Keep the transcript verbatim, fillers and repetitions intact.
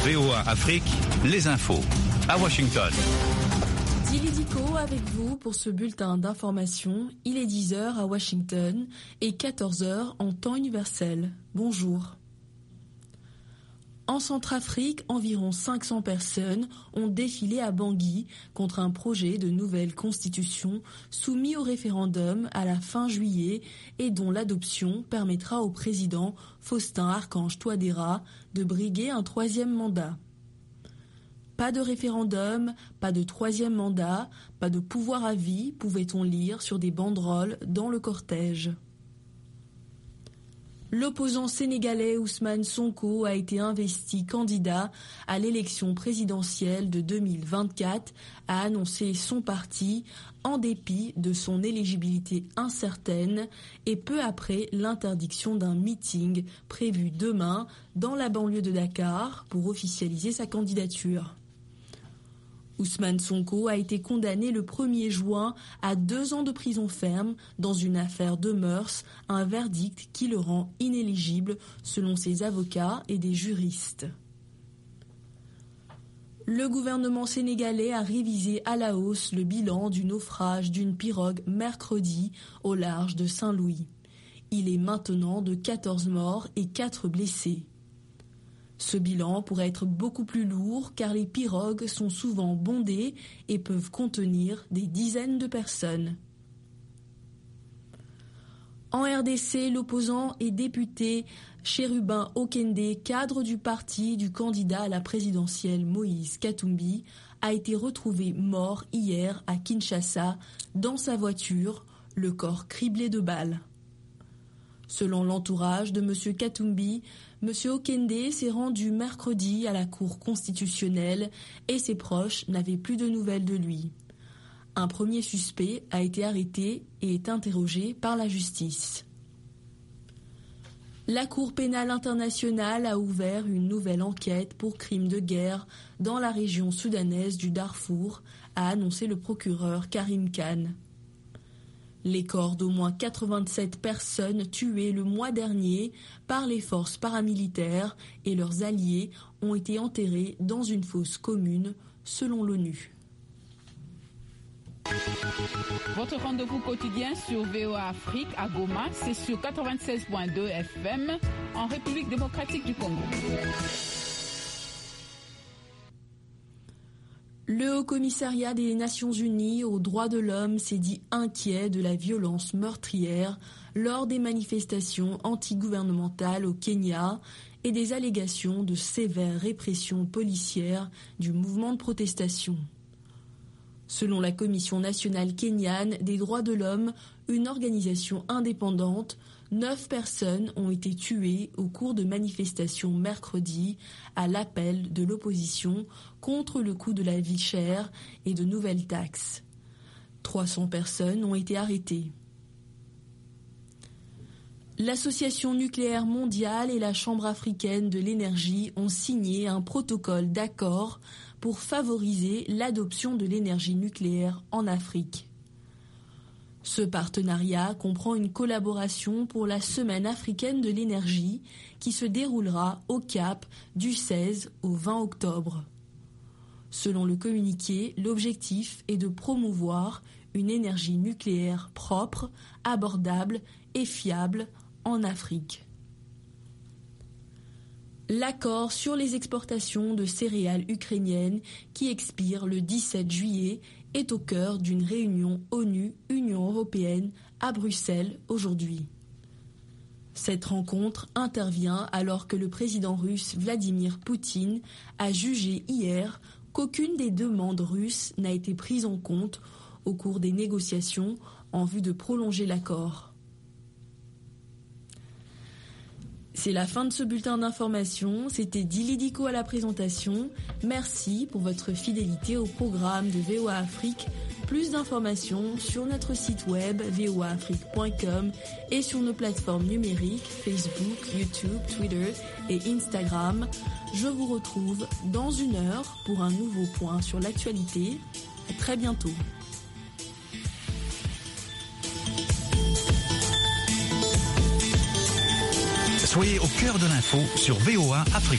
V O A Afrique, les infos. À Washington. Dili Diko avec vous pour ce bulletin d'information. Il est dix heures à Washington et quatorze heures en temps universel. Bonjour. En Centrafrique, environ cinq cents personnes ont défilé à Bangui contre un projet de nouvelle constitution soumis au référendum à la fin juillet et dont l'adoption permettra au président Faustin Archange Touadéra de briguer un troisième mandat. Pas de référendum, pas de troisième mandat, pas de pouvoir à vie, pouvait-on lire sur des banderoles dans le cortège. L'opposant sénégalais Ousmane Sonko a été investi candidat à l'élection présidentielle de deux mille vingt-quatre, a annoncé son parti en dépit de son éligibilité incertaine et peu après l'interdiction d'un meeting prévu demain dans la banlieue de Dakar pour officialiser sa candidature. Ousmane Sonko a été condamné le premier juin à deux ans de prison ferme dans une affaire de mœurs, un verdict qui le rend inéligible selon ses avocats et des juristes. Le gouvernement sénégalais a révisé à la hausse le bilan du naufrage d'une pirogue mercredi au large de Saint-Louis. Il est maintenant de quatorze morts et quatre blessés. Ce bilan pourrait être beaucoup plus lourd car les pirogues sont souvent bondées et peuvent contenir des dizaines de personnes. En R D C, l'opposant et député Chérubin Okende, cadre du parti du candidat à la présidentielle Moïse Katumbi, a été retrouvé mort hier à Kinshasa dans sa voiture, le corps criblé de balles. Selon l'entourage de M. Katumbi, M. Okende s'est rendu mercredi à la Cour constitutionnelle et ses proches n'avaient plus de nouvelles de lui. Un premier suspect a été arrêté et est interrogé par la justice. La Cour pénale internationale a ouvert une nouvelle enquête pour crimes de guerre dans la région soudanaise du Darfour, a annoncé le procureur Karim Khan. Les corps d'au moins quatre-vingt-sept personnes tuées le mois dernier par les forces paramilitaires et leurs alliés ont été enterrés dans une fosse commune, selon l'ONU. Votre rendez-vous quotidien sur V O A Afrique à Goma, c'est sur quatre-vingt-seize virgule deux F M en République démocratique du Congo. Le Haut-Commissariat des Nations Unies aux droits de l'homme s'est dit inquiet de la violence meurtrière lors des manifestations antigouvernementales au Kenya et des allégations de sévère répression policière du mouvement de protestation. Selon la Commission nationale kenyane des droits de l'homme, une organisation indépendante, neuf personnes ont été tuées au cours de manifestations mercredi à l'appel de l'opposition contre le coût de la vie chère et de nouvelles taxes. trois cents personnes ont été arrêtées. L'Association nucléaire mondiale et la Chambre africaine de l'énergie ont signé un protocole d'accord pour favoriser l'adoption de l'énergie nucléaire en Afrique. Ce partenariat comprend une collaboration pour la Semaine africaine de l'énergie qui se déroulera au Cap du seize au vingt octobre. Selon le communiqué, l'objectif est de promouvoir une énergie nucléaire propre, abordable et fiable en Afrique. L'accord sur les exportations de céréales ukrainiennes qui expire le dix-sept juillet est au cœur d'une réunion ONU-Union européenne à Bruxelles aujourd'hui. Cette rencontre intervient alors que le président russe Vladimir Poutine a jugé hier qu'aucune des demandes russes n'a été prise en compte au cours des négociations en vue de prolonger l'accord. C'est la fin de ce bulletin d'information. C'était Dili Diko à la présentation. Merci pour votre fidélité au programme de V O A Afrique. Plus d'informations sur notre site web v o a afrique point com et sur nos plateformes numériques Facebook, YouTube, Twitter et Instagram. Je vous retrouve dans une heure pour un nouveau point sur l'actualité. À très bientôt. Soyez au cœur de l'info sur V O A Afrique.